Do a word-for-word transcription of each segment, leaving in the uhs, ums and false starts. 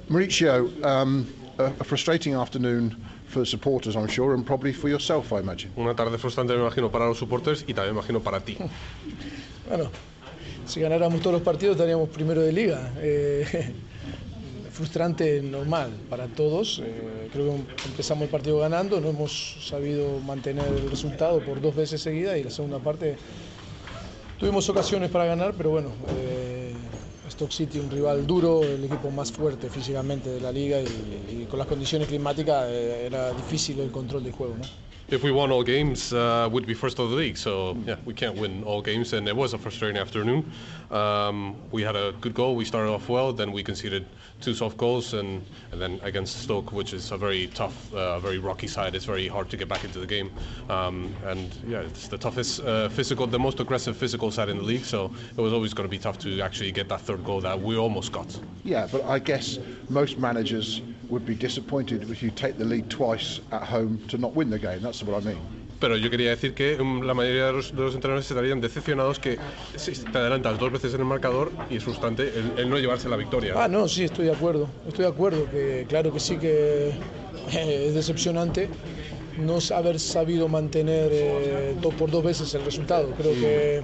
Mauricio, um, a, a frustrating afternoon for supporters, I'm sure, and probably for yourself, I imagine. Una tarde frustrante, me imagino, para los supporters y también me imagino para ti. Bueno, si ganáramos todos los partidos estaríamos primero de liga. Eh, frustrante, normal para todos. Eh, creo que empezamos el partido ganando, no hemos sabido mantener el resultado por dos veces seguidas y la segunda parte tuvimos ocasiones para ganar, pero bueno, eh, Stoke City, un rival duro, el equipo más fuerte físicamente de la liga y, y con las condiciones climáticas eh, era difícil el control del juego, ¿no? If we won all games, uh, we'd be first of the league. So yeah, we can't win all games, and it was a frustrating afternoon. Um, we had a good goal. We started off well, then we conceded two soft goals, and, and then against Stoke, which is a very tough, uh, very rocky side, it's very hard to get back into the game. Um, and yeah, it's the toughest uh, physical, the most aggressive physical side in the league. So it was always going to be tough to actually get that third goal that we almost got. Yeah, but I guess most managers would be disappointed if you take the lead twice at home to not win the game. That's what I mean. Pero yo quería decir que um, la mayoría de los, de los entrenadores estarían decepcionados que si te adelantas dos veces en el marcador y es frustrante el, el no llevarse la victoria. Ah, no, sí, estoy de acuerdo. Estoy de acuerdo que claro que sí que eh, es decepcionante no haber sabido mantener eh, do, por dos veces el resultado. Creo que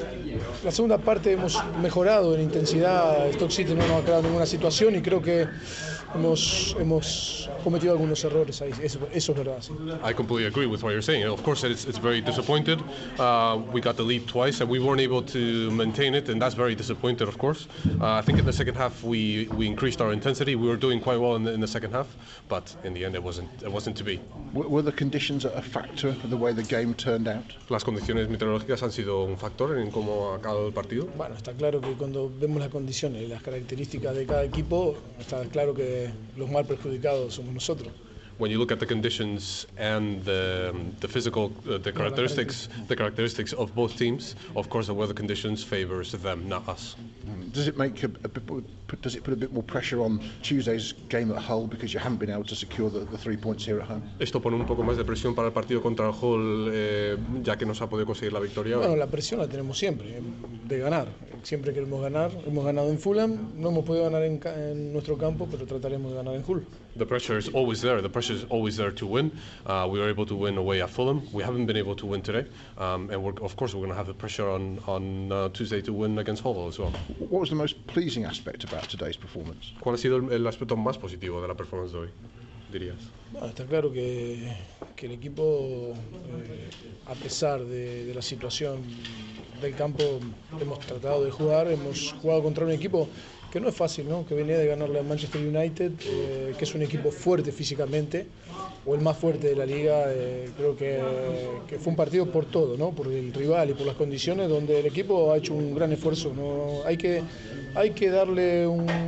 la segunda parte hemos mejorado en intensidad. Stoke City no nos ha creado ninguna situación y creo que hemos, hemos cometido algunos errores ahí. Eso, eso es verdad. Sí. I completely agree with what you're saying. Of course, it's, it's very disappointed. Uh, we got the lead twice and we weren't able to maintain it, and that's very disappointing, of course. Uh, I think in the second half we, we increased our intensity. We were doing quite well in the, in the second half, but in the end it wasn't it wasn't to be. Were, were the conditions a factor for the way the game turned out? Las condiciones meteorológicas han sido un factor en cómo ha acabado el partido. Bueno, está claro que cuando vemos las condiciones y las características de cada equipo, está claro que los más perjudicados somos nosotros. When you look at the conditions and the the physical uh, the characteristics the characteristics of both teams, of course the weather conditions favors them, not us. Does it make a, a bit, does it put a bit more pressure on Tuesday's game at Hull because you haven't been able to secure the, the three points here at home? Esto pone un poco más de presión para el partido contra el Hull, eh, ya que no se ha podido conseguir la victoria. Bueno, la presión la tenemos siempre, de ganar. Siempre queremos ganar. Hemos ganado en Fulham, no hemos podido ganar en, en nuestro campo, pero trataremos de ganar en Hull. The pressure is always there. The pressure is always there to win. Uh, we were able to win away at Fulham. We haven't been able to win today, um, and we're, of course we're going to have the pressure on on uh, Tuesday to win against Hull as well. What was the most pleasing aspect about today's performance? ¿Cuál ha sido el, el aspecto más positivo de la performance de hoy, dirías? Bueno, está claro que, que el equipo, eh, a pesar de, de la situación del campo, hemos tratado de jugar, hemos jugado contra un equipo que no es fácil, ¿no? Que venía de ganarle al Manchester United, eh, que es un equipo fuerte físicamente, o el más fuerte de la liga. Eh, creo que, que fue un partido por todo, ¿no? Por el rival y por las condiciones, donde el equipo ha hecho un gran esfuerzo, ¿no? Hay que, hay que darle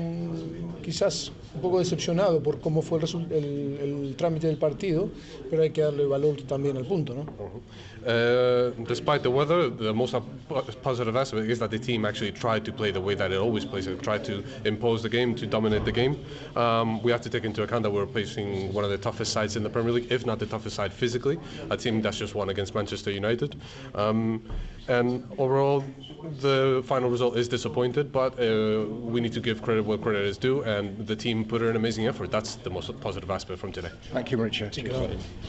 un, quizás un poco decepcionado por cómo fue el, el, el trámite del partido, pero hay que darle valor también al punto, ¿no? Uh-huh. Uh, despite the weather, the most positive aspect is that the team actually tried to play the way that it always plays. It tried to impose the game, to dominate the game. Um, we have to take into account that we're facing one of the toughest sides in the Premier League, if not the toughest side physically, a team that's just won against Manchester United. Um, and overall, the final result is disappointed, but uh, we need to give credit where credit is due, and the team put in an amazing effort. That's the most positive aspect from today. Thank you, Mauricio. Sí, claro.